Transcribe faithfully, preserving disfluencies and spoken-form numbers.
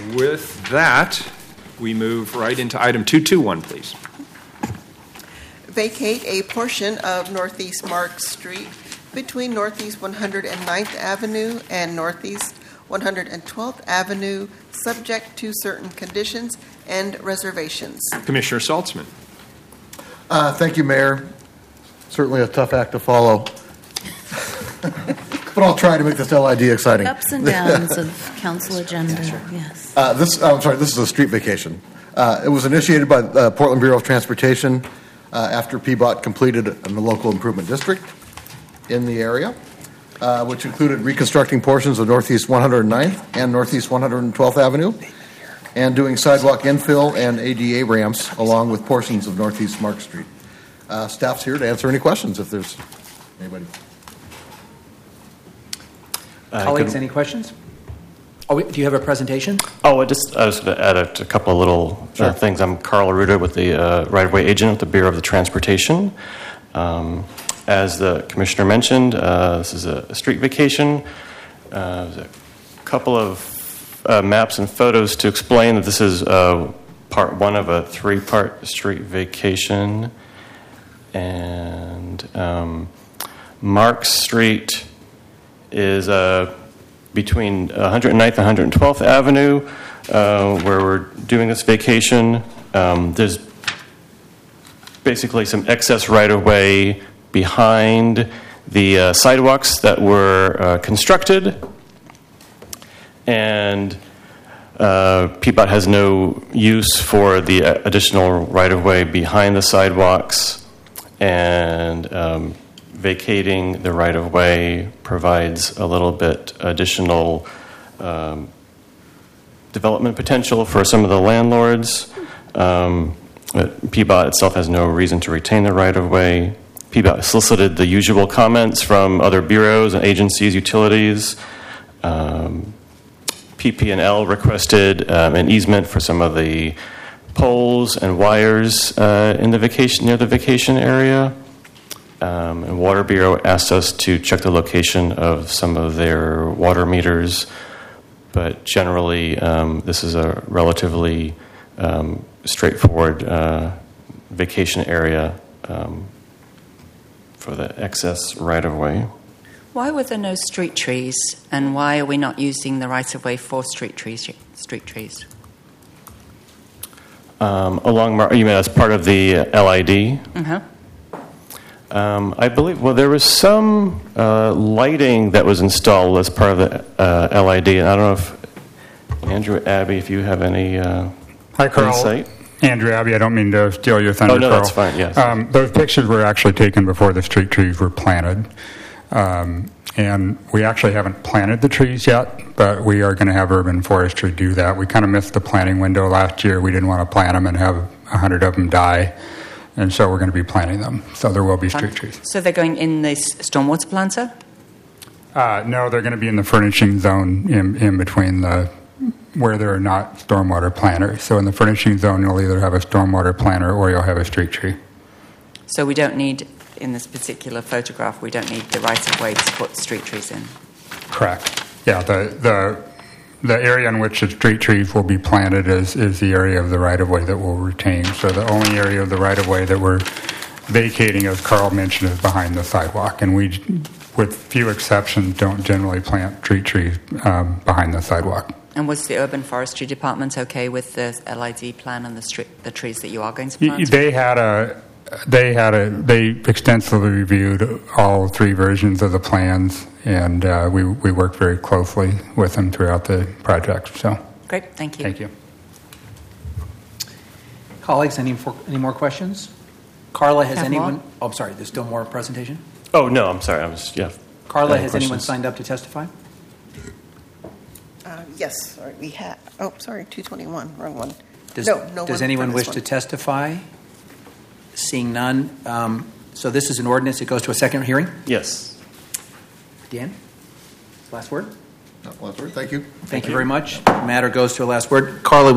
With that, we move right into item two two one, please. Vacate a portion of Northeast Mark Street between Northeast one hundred ninth Avenue and Northeast one hundred twelfth Avenue, subject to certain conditions and reservations. Commissioner Saltzman. Uh, thank you, Mayor. Certainly a tough act to follow. But I'll try to make this L I D exciting. Ups and downs of council agenda, yes. Uh, this, I'm sorry, this is a street vacation. Uh, it was initiated by the Portland Bureau of Transportation uh, after P B O T completed a local improvement district in the area, uh, which included reconstructing portions of Northeast one hundred ninth and Northeast one hundred twelfth Avenue, and doing sidewalk infill and A D A ramps along with portions of Northeast Mark Street. Uh, staff's here to answer any questions if there's anybody. Uh, Colleagues, any questions? Oh, wait, do you have a presentation? Oh, I just I was going to add a, a couple of little Sure. uh, things. I'm Carl Aruda with the uh, right-of-way agent at the Bureau of the Transportation. Um, as the commissioner mentioned, uh, this is a, a street vacation. Uh, there's a couple of uh, maps and photos to explain that this is uh, part one of a three-part street vacation. And um, Mark Street is uh, between one hundred ninth and one hundred twelfth Avenue, uh, where we're doing this vacation. Um, there's basically some excess right-of-way behind the uh, sidewalks that were uh, constructed, and uh, P B O T has no use for the additional right-of-way behind the sidewalks, and um, vacating the right-of-way provides a little bit additional um, development potential for some of the landlords. Um, but P B O T itself has no reason to retain the right-of-way. P B O T solicited the usual comments from other bureaus and agencies, utilities. Um, P P and L requested um, an easement for some of the poles and wires uh, in the vacation near the vacation area. Um, and Water Bureau asked us to check the location of some of their water meters, but generally um, this is a relatively um, straightforward uh, vacation area um, for the excess right-of-way. Why were there no street trees, and why are we not using the right-of-way for street trees? Street trees. Um, along, Mar- you mean as part of the L I D? Uh-huh. Um, I believe, well, there was some uh, lighting that was installed as part of the uh, L I D, and I don't know if, Andrew, Abby, if you have any uh, Hi, Carl. insight. Andrew Abbey, I don't mean to steal your thunder, Oh, no, Carl. that's fine, yes. Um, those pictures were actually taken before the street trees were planted. Um, and we actually haven't planted the trees yet, but we are going to have urban forestry do that. We kind of missed the planting window last year. We didn't want to plant them and have a hundred of them die. And so we're going to be planting them. So there will be street trees. So they're going in this stormwater planter? Uh, no, they're going to be in the furnishing zone in, in between the where there are not stormwater planters. So in the furnishing zone, you'll either have a stormwater planter or you'll have a street tree. So we don't need, in this particular photograph, we don't need the right-of-way to put street trees in? Correct. Yeah, the the the area in which the street trees will be planted is, is the area of the right-of-way that we'll retain. So the only area of the right-of-way that we're vacating, as Carl mentioned, is behind the sidewalk. And we, with few exceptions, don't generally plant street trees um, behind the sidewalk. And was the Urban Forestry Department okay with the L I D plan and the, street, the trees that you are going to plant? They had a... They had a. They extensively reviewed all three versions of the plans, and uh, we we worked very closely with them throughout the project. So, great, thank you. Thank you, Colleagues. Any for, any more questions? Carla, has Have anyone? more? Oh, I'm sorry. There's still more presentation. Oh, no, I'm sorry. I was, yeah. Carla, Any has questions? anyone signed up to testify? Uh, yes, sorry, we had. Oh, sorry, two twenty-one, wrong one. Does, no, no. Does one anyone for wish this to one. testify? Seeing none. Um, so this is an ordinance. It goes to a second hearing. Yes. Dan, last word. No, last word. Thank you. Thank, Thank you very much. The matter goes to a last word. Carla.